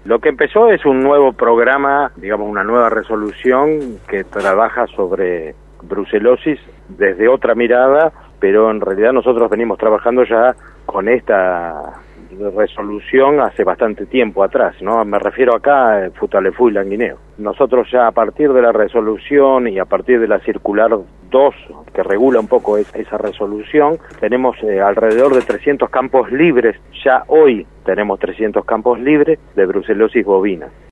Lo que empezó es un nuevo programa, digamos una nueva resolución que trabaja sobre brucelosis desde otra mirada, pero en realidad nosotros venimos trabajando ya con esta resolución hace bastante tiempo atrás, ¿no? Me refiero acá a Futaleufú y Languineo. Nosotros ya a partir de la resolución y a partir de la circular 2, que regula un poco esa resolución, tenemos alrededor de 300 campos libres, ya hoy tenemos 300 campos libres de brucelosis bovina.